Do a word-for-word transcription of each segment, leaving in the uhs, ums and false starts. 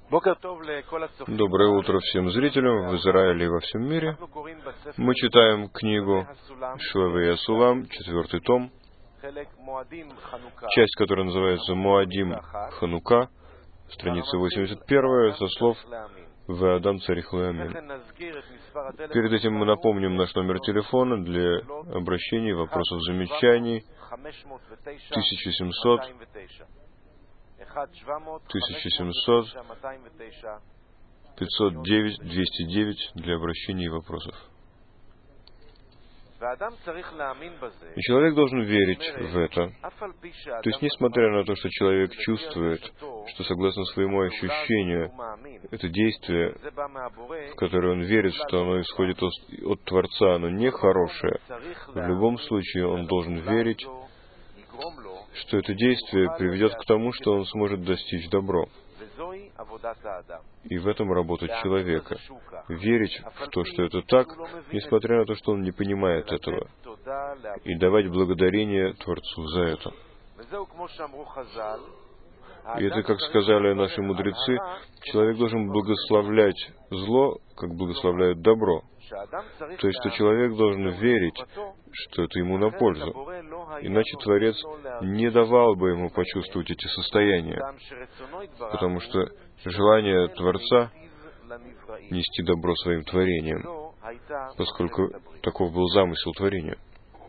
Доброе утро всем зрителям в Израиле и во всем мире. Мы читаем книгу Шлавей Асулам, четвертый том, часть, которая называется Муадим Ханука, страница восемьдесят первая, со слов «Веадам царих леамин». Перед этим мы напомним наш номер телефона для обращений, вопросов, замечаний тысяча семьсот тысяча семьсот пятьсот девять двести девять для обращений и вопросов. И человек должен верить в это. То есть, несмотря на то, что человек чувствует, что согласно своему ощущению, это действие, в которое он верит, что оно исходит от, от Творца, оно нехорошее, в любом случае он должен верить, что это действие приведет к тому, что он сможет достичь добро. И в этом работа человека. Верить в то, что это так, несмотря на то, что он не понимает этого. И давать благодарение Творцу за это. И это, как сказали наши мудрецы, человек должен благословлять зло, как благословляют добро. То есть, что человек должен верить, что это ему на пользу. Иначе Творец не давал бы ему почувствовать эти состояния. Потому что желание Творца нести добро своим творениям, поскольку таков был замысел творения.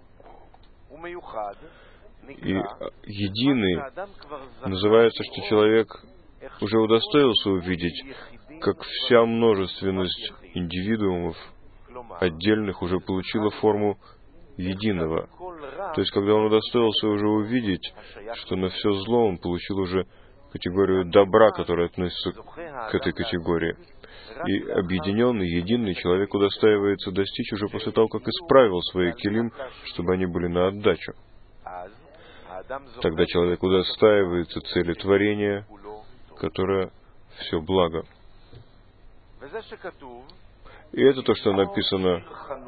И единый называется, что человек уже удостоился увидеть, как вся множественность индивидуумов отдельных уже получила форму единого. То есть, когда он удостоился уже увидеть, что на все зло он получил уже категорию добра, которая относится к этой категории. И объединенный, единый человек удостаивается достичь уже после того, как исправил свои килим, чтобы они были на отдачу. Тогда человек удостаивается цели творения, которое все благо. И это то, что написано: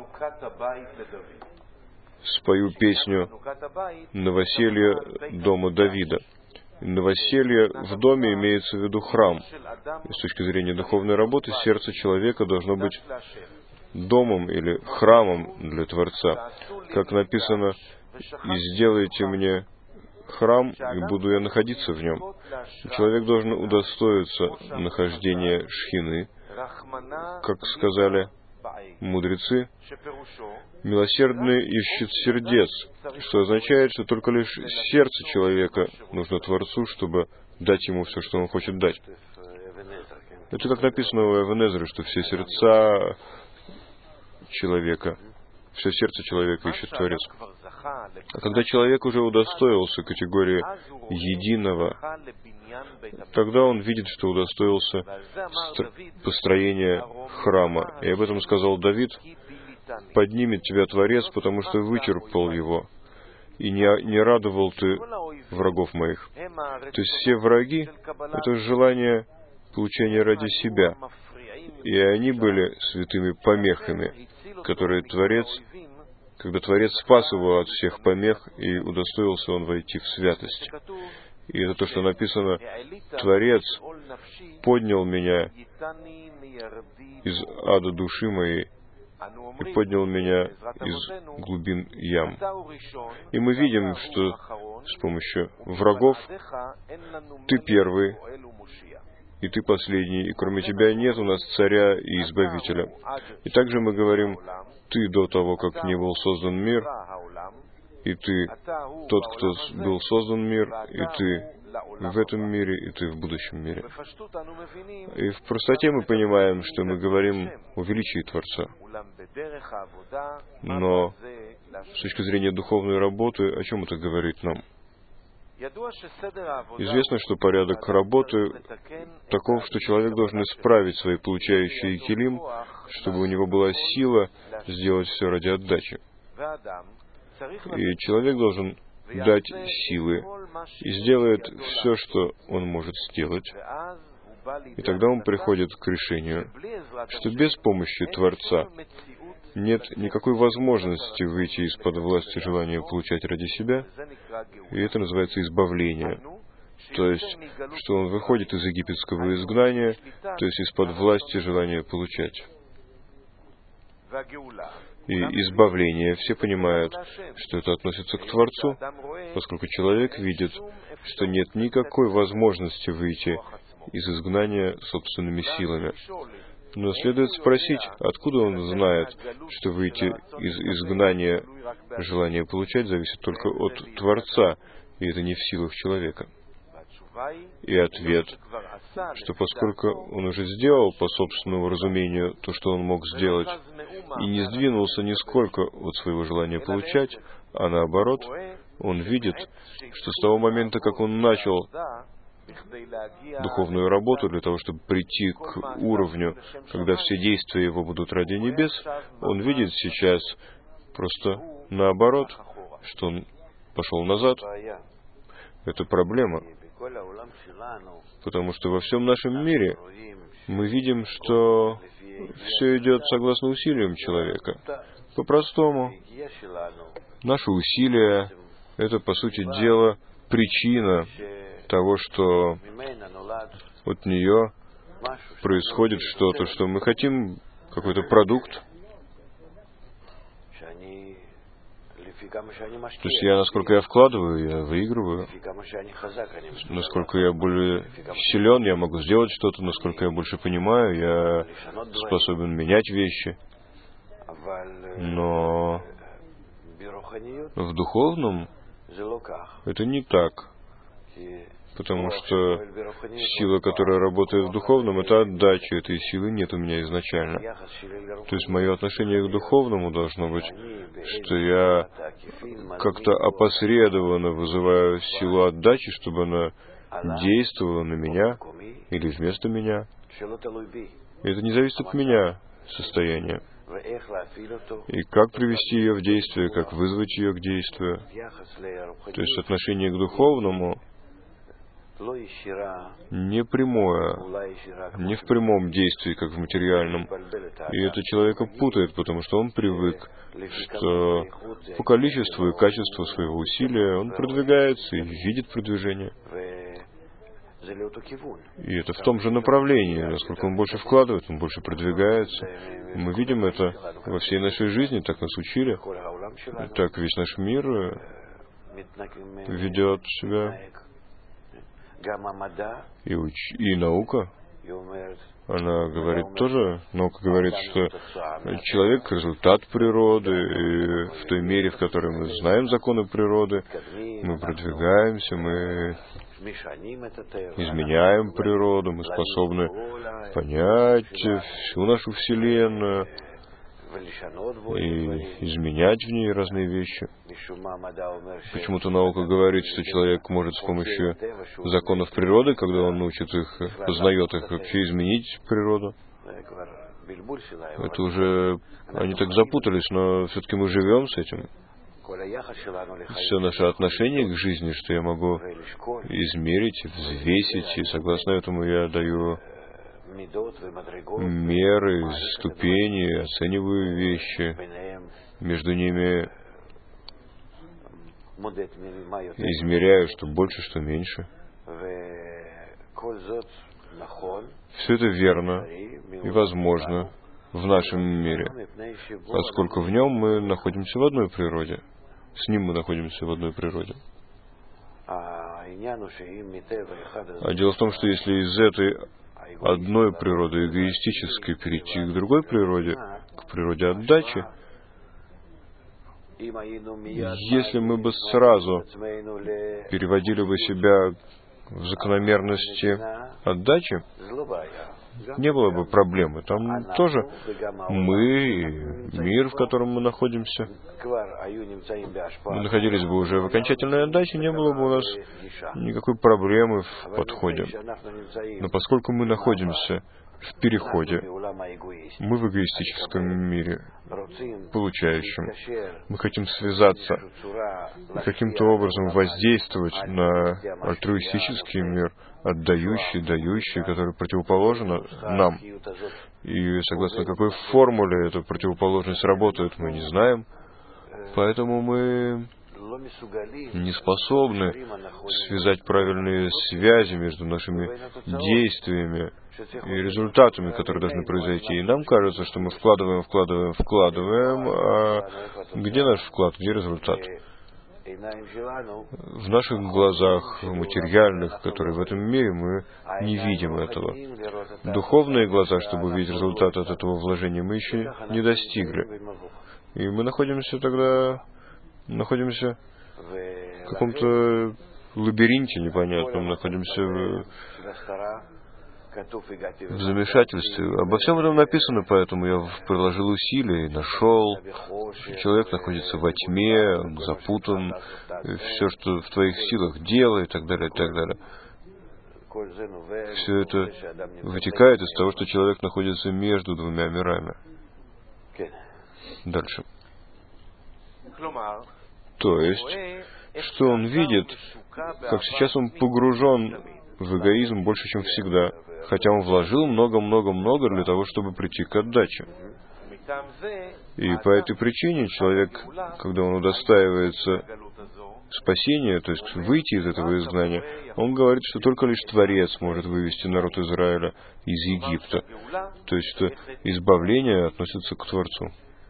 «Спою песню новоселья дома Давида». Новоселье в доме имеется в виду храм. И с точки зрения духовной работы, сердце человека должно быть домом или храмом для Творца. Как написано: «И сделайте мне храм, и буду я находиться в нем». И человек должен удостоиться нахождения шхины, как сказали мудрецы: «Милосердный ищет сердец», что означает, что только лишь сердце человека нужно Творцу, чтобы дать ему все, что он хочет дать. Это как написано у Эвен Эзры, что все сердца человека, все сердце человека ищет Творец. А когда человек уже удостоился категории единого, тогда он видит, что удостоился построения храма. И об этом сказал Давид: «Поднимет тебя Творец, потому что вычерпал его, и не, не радовал ты врагов моих». То есть все враги — это желание получения ради себя. И они были святыми помехами, которые Творец, когда Творец спас его от всех помех, и удостоился он войти в святость. И это то, что написано: «Творец поднял меня из ада души моей и поднял меня из глубин ям». И мы видим, что с помощью врагов ты первый, и ты последний, и кроме тебя нет у нас царя и избавителя. И также мы говорим: ты до того, как не был создан мир, и ты тот, кто был создан мир, и ты в этом мире, и ты в будущем мире. И в простоте мы понимаем, что мы говорим о величии Творца. Но с точки зрения духовной работы, о чем это говорит нам? Известно, что порядок работы таков, что человек должен исправить свои получающие килим, чтобы у него была сила сделать все ради отдачи. И человек должен дать силы и сделает все, что он может сделать. И тогда он приходит к решению, что без помощи Творца нет никакой возможности выйти из-под власти желания получать ради себя, и это называется избавление. то есть, что он выходит из египетского изгнания, то есть из-под власти желания получать. И избавление, все понимают, что это относится к Творцу, поскольку человек видит, что нет никакой возможности выйти из изгнания собственными силами. Но следует спросить, откуда он знает, что выйти из изгнания желания получать зависит только от Творца, и это не в силах человека. И ответ, что поскольку он уже сделал по собственному разумению то, что он мог сделать, и не сдвинулся нисколько от своего желания получать, а наоборот, он видит, что с того момента, как он начал духовную работу для того, чтобы прийти к уровню, когда все действия его будут ради небес, он видит сейчас просто наоборот, что он пошел назад. Это проблема. Потому что во всем нашем мире мы видим, что все идет согласно усилиям человека. По-простому, наши усилия — это, по сути дела, причина того, что от нее происходит что-то, что мы хотим, какой-то продукт. То есть я, насколько я вкладываю, я выигрываю. Насколько я более силен, я могу сделать что-то. Насколько я больше понимаю, я способен менять вещи. Но в духовном это не так. Потому что сила, которая работает в духовном, это отдача. Этой силы нет у меня изначально. То есть мое отношение к духовному должно быть, что я как-то опосредованно вызываю силу отдачи, чтобы она действовала на меня или вместо меня. И это не зависит от меня, состояние. И как привести ее в действие, как вызвать ее к действию. То есть отношение к духовному не прямое, не в прямом действии, как в материальном. И это человека путает, потому что он привык, что по количеству и качеству своего усилия он продвигается и видит продвижение. И это в том же направлении. Насколько он больше вкладывает, он больше продвигается. Мы видим это во всей нашей жизни, так нас учили. Так весь наш мир ведет себя. И, уч... и наука, она говорит тоже, наука говорит, что человек — результат природы, и в той мере, в которой мы знаем законы природы, мы продвигаемся, мы изменяем природу, мы способны понять всю нашу Вселенную и изменять в ней разные вещи. Почему-то наука говорит, что человек может с помощью законов природы, когда он учит их, познает их, вообще изменить природу. Это уже... Они так запутались, но все-таки мы живем с этим. Все наше отношение к жизни, что я могу измерить, взвесить, и согласно этому я даю меры, ступени, оцениваю вещи, между ними измеряю, что больше, что меньше. Все это верно и возможно в нашем мире, поскольку в нем мы находимся в одной природе. С ним мы находимся в одной природе. А дело в том, что если из этой одной природы эгоистической перейти к другой природе, к природе отдачи, если мы бы сразу переводили бы себя в закономерности отдачи, не было бы проблемы. Там тоже мы и мир, в котором мы находимся. Мы находились бы уже в окончательной отдаче, не было бы у нас никакой проблемы в подходе. Но поскольку мы находимся в переходе, мы в эгоистическом мире, получающем, мы хотим связаться и каким-то образом воздействовать на альтруистический мир, отдающий, дающий, который противоположен нам. И согласно какой формуле эта противоположность работает, мы не знаем. Поэтому мы не способны связать правильные связи между нашими действиями и результатами, которые должны произойти. И нам кажется, что мы вкладываем, вкладываем, вкладываем, а где наш вклад, где результат? В наших глазах материальных, которые в этом мире, мы не видим этого. Духовные глаза, чтобы увидеть результат от этого вложения, мы еще не достигли. И мы находимся тогда, находимся в каком-то лабиринте непонятном, находимся в, в замешательстве. Обо всем этом написано, поэтому я приложил усилия и нашел. Человек находится во тьме, он запутан, все, что в твоих силах, делай, и так далее, и так далее. Все это вытекает из того, что человек находится между двумя мирами. Дальше. То есть, что он видит, как сейчас он погружен в эгоизм больше, чем всегда, хотя он вложил много-много-много для того, чтобы прийти к отдаче. И по этой причине человек, когда он удостаивается спасения, то есть выйти из этого изгнания, он говорит, что только лишь Творец может вывести народ Израиля из Египта. То есть, что избавление относится к Творцу.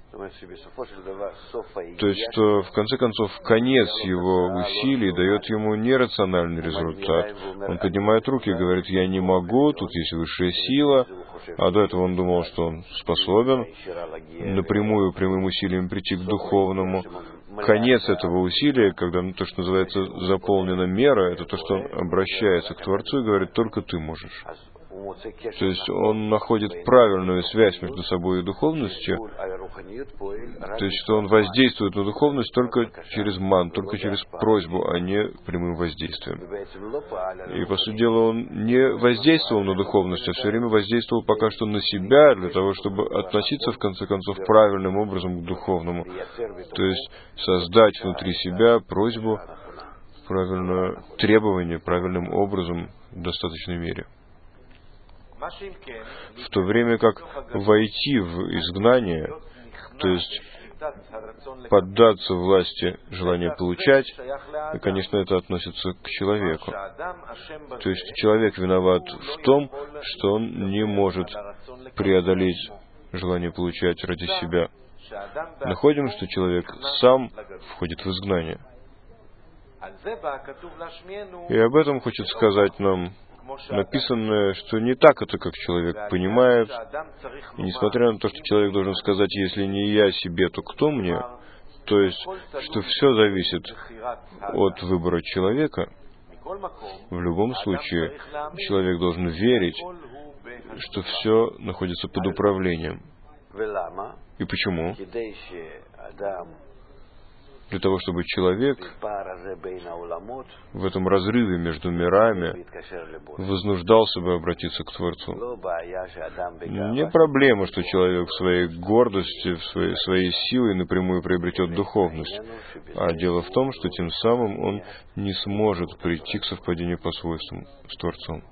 То есть, что в конце концов конец его усилий дает ему нерациональный результат. Он поднимает руки и говорит: я не могу, тут есть высшая сила. А до этого он думал, что он способен напрямую, прямым усилием прийти к духовному. Конец этого усилия, когда то, что называется заполнена мера, это то, что он обращается к Творцу и говорит: только ты можешь. То есть он находит правильную связь между собой и духовностью, то есть что он воздействует на духовность только через ман, только через просьбу, а не прямым воздействием. И, по сути дела, он не воздействовал на духовность, а все время воздействовал пока что на себя, для того, чтобы относиться, в конце концов, правильным образом к духовному. То есть создать внутри себя просьбу, правильное требование, правильным образом в достаточной мере. В то время как войти в изгнание, то есть поддаться власти желания получать, и, конечно, это относится к человеку. То есть человек виноват в том, что он не может преодолеть желание получать ради себя. Находим, что человек сам входит в изгнание. И об этом хочет сказать нам написано, что не так это, как человек понимает. И несмотря на то, что человек должен сказать: если не я себе, то кто мне? То есть, что все зависит от выбора человека. В любом случае, человек должен верить, что все находится под управлением. И почему? Для того, чтобы человек в этом разрыве между мирами вознуждался бы обратиться к Творцу. Не проблема, что человек в своей гордости, в своей, своей силой напрямую приобретет духовность, а дело в том, что тем самым он не сможет прийти к совпадению по свойствам с Творцом.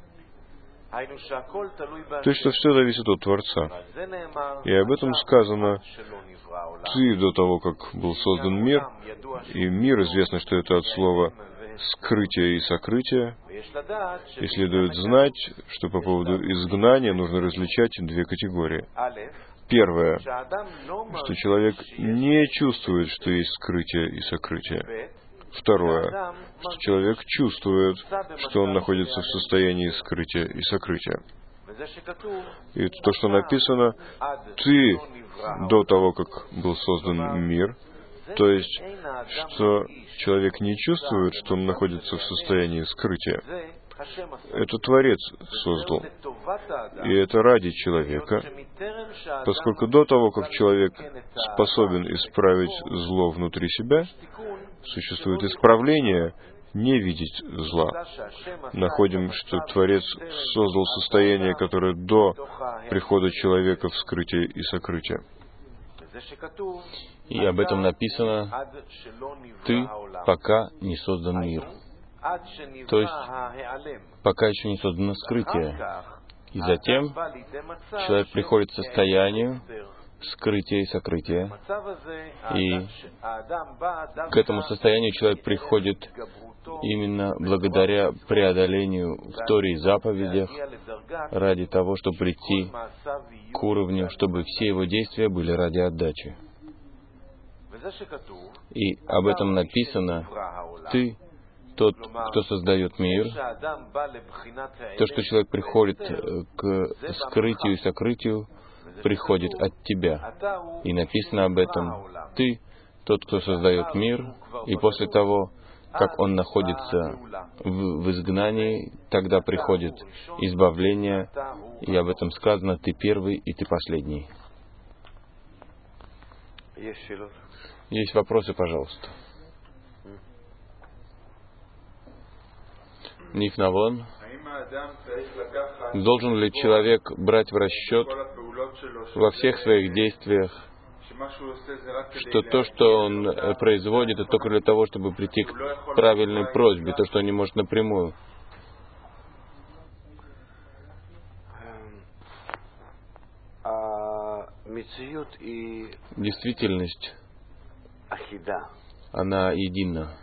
То есть, что все зависит от Творца. И об этом сказано: ты до того, как был создан мир, и мир, известно, что это от слова «скрытие» и «сокрытие», и следует знать, что по поводу изгнания нужно различать две категории. Первое, что человек не чувствует, что есть скрытие и сокрытие. Второе, что человек чувствует, что он находится в состоянии скрытия и сокрытия. И это то, что написано: ты до того, как был создан мир, то есть, что человек не чувствует, что он находится в состоянии скрытия. Это Творец создал. И это ради человека, поскольку до того, как человек способен исправить зло внутри себя, существует исправление не видеть зла. Находим, что Творец создал состояние, которое до прихода человека в скрытие и сокрытие. И об этом написано: ты пока не создан мир. То есть, пока еще не создано скрытие. И затем человек приходит к состоянию, скрытия и сокрытия. И к этому состоянию человек приходит именно благодаря преодолению в Торе и заповедях, ради того, чтобы прийти к уровню, чтобы все его действия были ради отдачи. И об этом написано: «Ты тот, кто создает мир». То, что человек приходит к скрытию и сокрытию, приходит от тебя. И написано об этом: «Ты тот, кто создает мир», и после того, как он находится в, в изгнании, тогда приходит избавление, и об этом сказано: «Ты первый и ты последний». Есть вопросы, пожалуйста? Нифнавон. Должен ли человек брать в расчет во всех своих действиях, что то, что он производит, это только для того, чтобы прийти к правильной просьбе, то, что он не может напрямую? Действительность, она едина.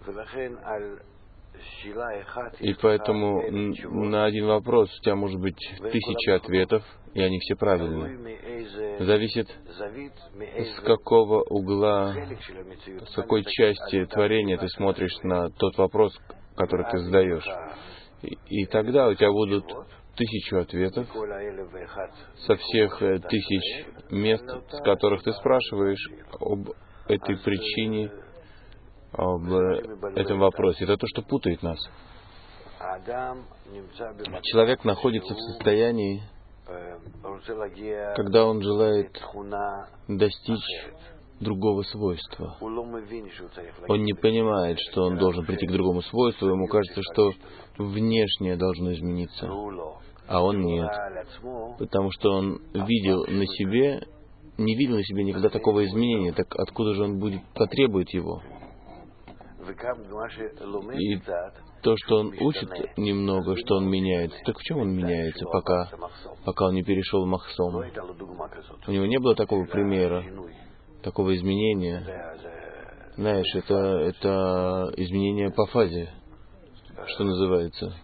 И поэтому на один вопрос у тебя может быть тысяча ответов, и они все правильные. Зависит, с какого угла, с какой части творения ты смотришь на тот вопрос, который ты задаешь. И, и тогда у тебя будут тысячу ответов со всех тысяч мест, с которых ты спрашиваешь об этой причине, об этом вопросе. Это то, что путает нас. Человек находится в состоянии, когда он желает достичь другого свойства. Он не понимает, что он должен прийти к другому свойству, ему кажется, что внешнее должно измениться, а он нет. Потому что он видел на себе, не видел на себе никогда такого изменения, так откуда же он будет, потребует его? И то, что он учит немного, что он меняется, так в чем он меняется, пока, пока он не перешел в Махсом? У него не было такого примера, такого изменения. Знаешь, это, это изменение по фазе, что называется.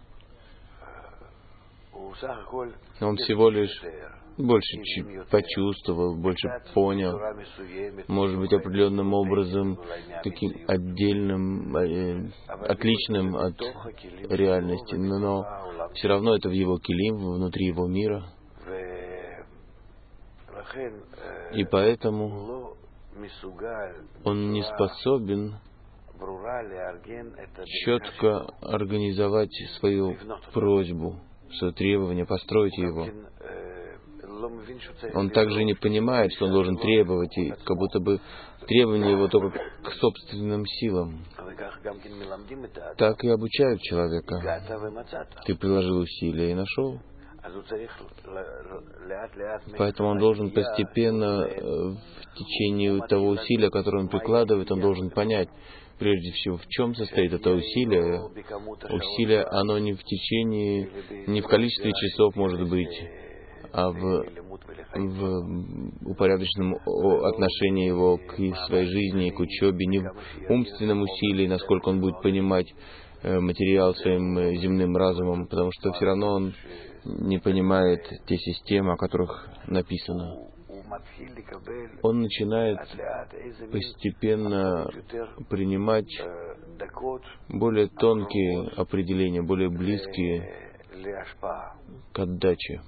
Он всего лишь больше почувствовал, больше понял, может быть, определенным образом, таким отдельным, э, отличным от реальности, но все равно это в его килим, внутри его мира. И поэтому он не способен четко организовать свою просьбу, свое требование, построить его. Он также не понимает, что он должен требовать, и как будто бы требования его только к собственным силам. Так и обучают человека. Ты приложил усилия и нашел. Поэтому он должен постепенно, в течение того усилия, которое он прикладывает, он должен понять, прежде всего, в чем состоит это усилие. Усилие, оно не в течение, не в количестве часов, может быть, а в, в упорядоченном отношении его к своей жизни, к учебе, не в умственном усилии, насколько он будет понимать материал своим земным разумом, потому что все равно он не понимает те системы, о которых написано. Он начинает постепенно принимать более тонкие определения, более близкие к отдаче.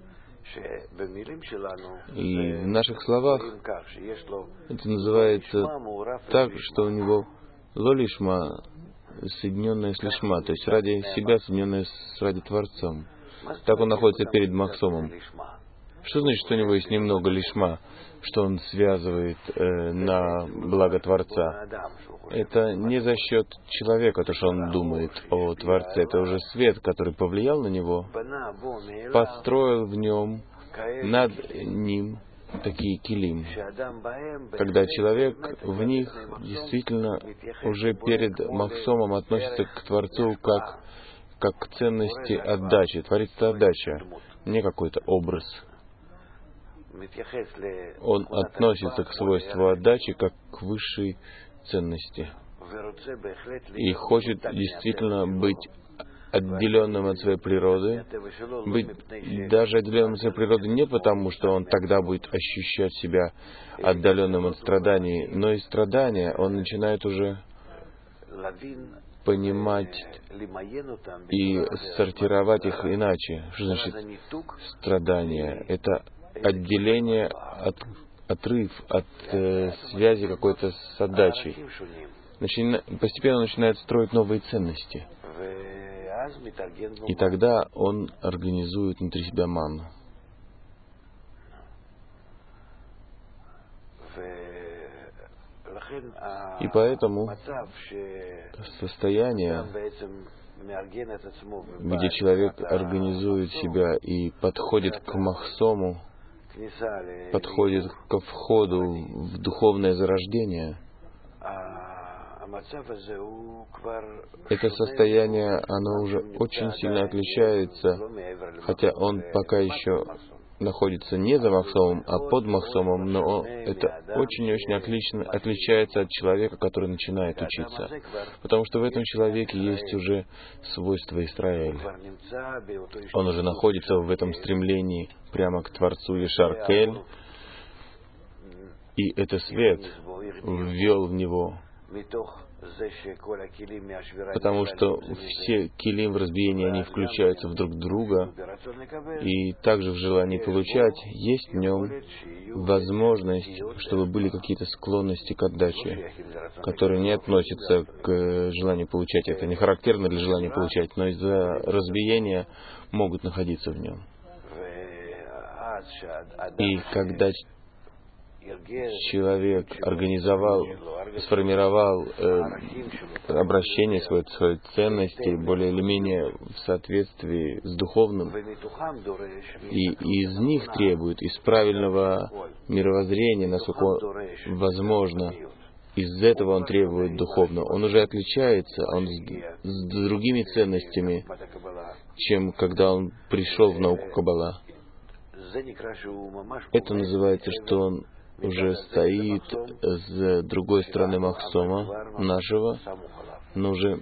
И в наших словах это называется так, что у него лолишма, соединенное с лишма, то есть ради себя, соединенное с ради Творцом. Так он находится перед Махсомом. Что значит, что у него есть немного лишма, что он связывает э, на благо Творца? Это не за счет человека, то, что он думает о Творце. Это уже свет, который повлиял на него, построил в нем, над ним такие килим, когда человек в них действительно уже перед Махсомом относится к Творцу как, как к ценности отдачи. Творится отдача, не какой-то образ. он относится к свойству отдачи как к высшей ценности и хочет действительно быть отделенным от своей природы, быть даже отделенным от своей природы не потому, что он тогда будет ощущать себя отдаленным от страданий, но и страдания он начинает уже понимать и сортировать их иначе. Что значит страдание? Это отделение, от, отрыв от э, связи какой-то с отдачей. Начина, постепенно начинает строить новые ценности. И тогда он организует внутри себя манну. И поэтому состояние, где человек организует себя и подходит к махсому, подходит ко входу в духовное зарождение, это состояние, оно уже очень сильно отличается, хотя он пока еще находится не за махсомом, а под махсомом, но это очень-очень отлично отличается от человека, который начинает учиться. Потому что в этом человеке есть уже свойства Исраэля. Он уже находится в этом стремлении прямо к Творцу Ешар Кель, и это свет ввел в него. Потому что все килим в разбиении, они включаются в друг друга, и также в желании получать есть в нем возможность, чтобы были какие-то склонности к отдаче, которые не относятся к желанию получать. Это не характерно для желания получать, но из-за разбиения могут находиться в нем. И когда человек организовал, сформировал э, обращение своей, своей ценности более или менее в соответствии с духовным, и из них требует, из правильного мировоззрения, насколько возможно, из этого он требует духовного. Он уже отличается, он с, с другими ценностями, чем когда он пришел в науку Каббала. Это называется, что он уже стоит с другой стороны махсома нашего, но уже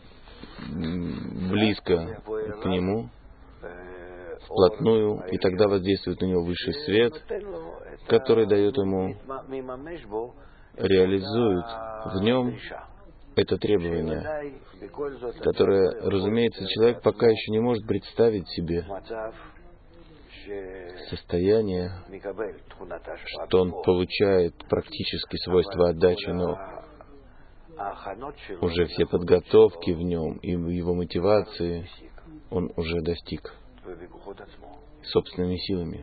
близко к нему, вплотную, и тогда воздействует на него высший свет, который дает ему, реализует в нем это требование, которое, разумеется, человек пока еще не может представить себе состояние, что он получает практически свойства отдачи, но уже все подготовки в нем и в его мотивации он уже достиг собственными силами.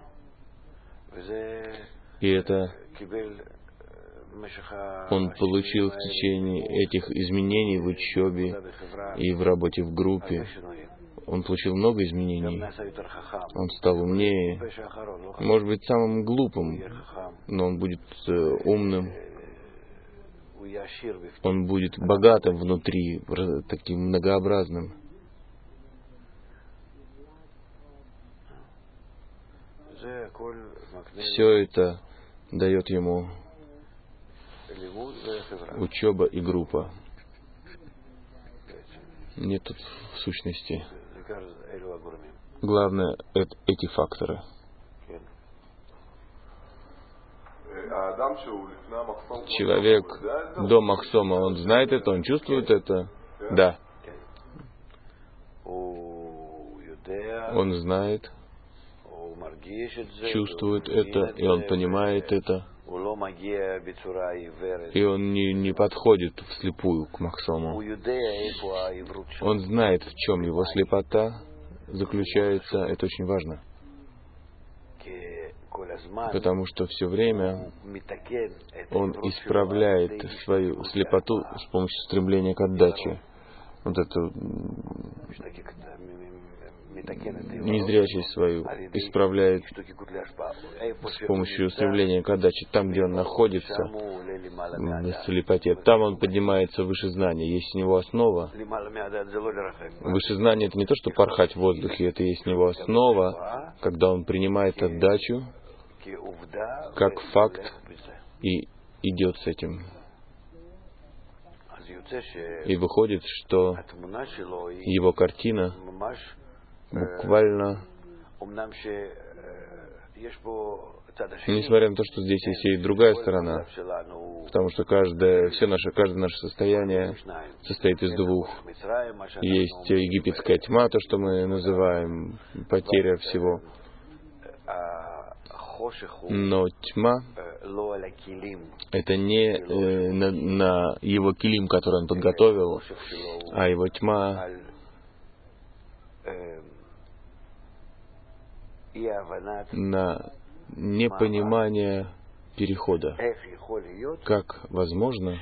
И это он получил в течение этих изменений в учебе и в работе в группе. Он получил много изменений. Он стал умнее. Может быть, самым глупым, но он будет э, умным. Он будет богатым внутри, таким многообразным. Все это дает ему учеба и группа. Нет тут в сущности. Главное — это эти факторы. Человек до махсома, он знает это, он чувствует это? Да. Он знает, чувствует это, и он понимает это. И он не, не подходит вслепую к махсому. Он знает, в чем его слепота заключается. Это очень важно. Потому что все время он исправляет свою слепоту с помощью стремления к отдаче. Вот эту незрячесть свою исправляет с помощью стремления к отдаче. Там, где он находится, в слепоте, там он поднимается выше знания. Есть у него основа. Выше знания — это не то, что порхать в воздухе, это есть у него основа, когда он принимает отдачу, как факт и идет с этим. И выходит, что его картина буквально, несмотря на то, что здесь есть и другая сторона, потому что каждое, все наше, каждое наше состояние состоит из двух. Есть египетская тьма, то, что мы называем потеря всего. Но тьма — это не э, на, на его килим, который он подготовил, а его тьма на непонимание перехода. Как возможно,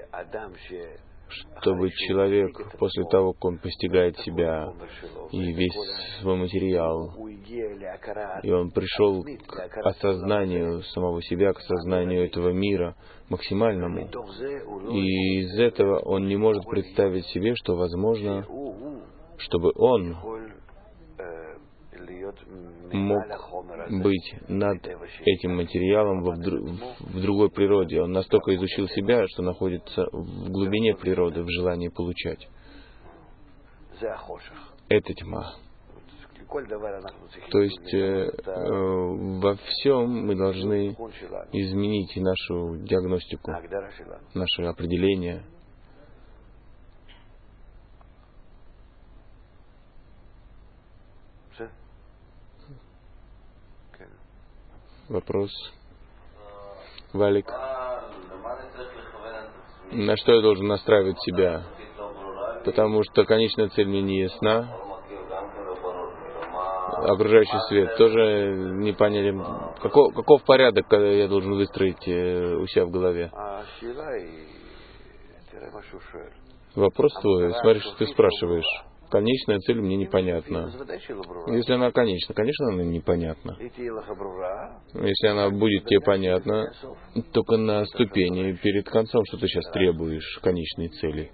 чтобы человек, после того, как он постигает себя и весь свой материал, и он пришел к осознанию самого себя, к осознанию этого мира максимальному, и из этого он не может представить себе, что возможно, чтобы он мог быть над этим материалом в, в другой природе. Он настолько изучил себя, что находится в глубине природы, в желании получать. Это тьма. То есть э, э, во всем мы должны изменить нашу диагностику, наше определение. Вопрос. Валик. На что я должен настраивать себя? Потому что конечная цель мне не ясна. Окружающий свет тоже непонятен. Каков, каков порядок, когда я должен выстроить у себя в голове? Вопрос твой. Смотри, что ты спрашиваешь. Конечная цель мне непонятна. Если она конечна, конечно, она непонятна. Если она будет тебе понятна, только на ступени перед концом, что ты сейчас требуешь конечной цели.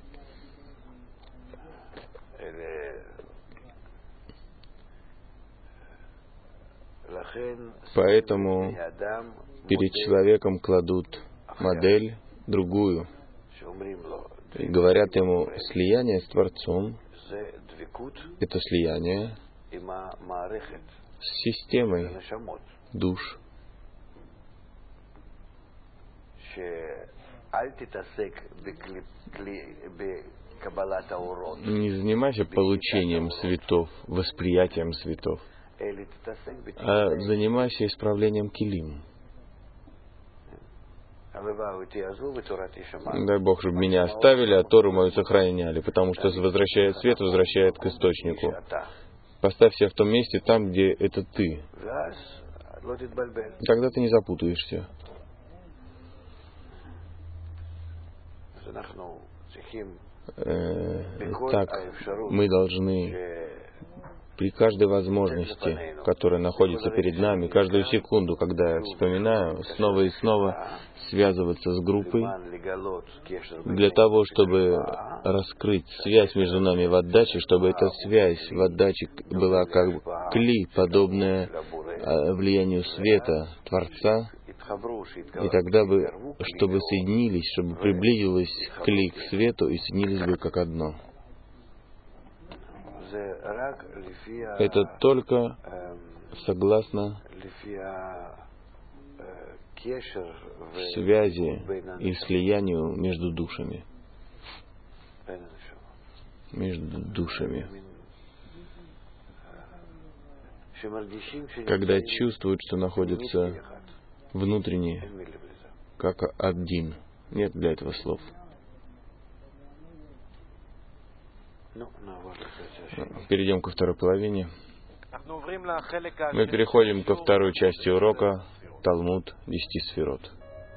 Поэтому перед человеком кладут модель другую. И говорят ему, слияние с Творцом — это слияние с системой душ. Не занимайся получением светов, восприятием светов, а занимайся исправлением килим. Дай Бог, чтобы меня оставили, а Тору мою сохраняли, потому что возвращает свет, возвращает к источнику. Поставь себя в том месте, там, где это ты. Тогда ты не запутаешься. Э, так, мы должны при каждой возможности, которая находится перед нами, каждую секунду, когда я вспоминаю, снова и снова связываться с группой для того, чтобы раскрыть связь между нами в отдаче, чтобы эта связь в отдаче была как кли, подобная влиянию света Творца, и тогда бы, чтобы соединились, чтобы приблизилось кли к свету и соединились бы как одно. Это только согласно связи и слиянию между душами. Между душами. Когда чувствуют, что находятся внутренне, как один. Нет для этого слов. Перейдем ко второй половине. Мы переходим ко второй части урока Талмуд десяти сферот.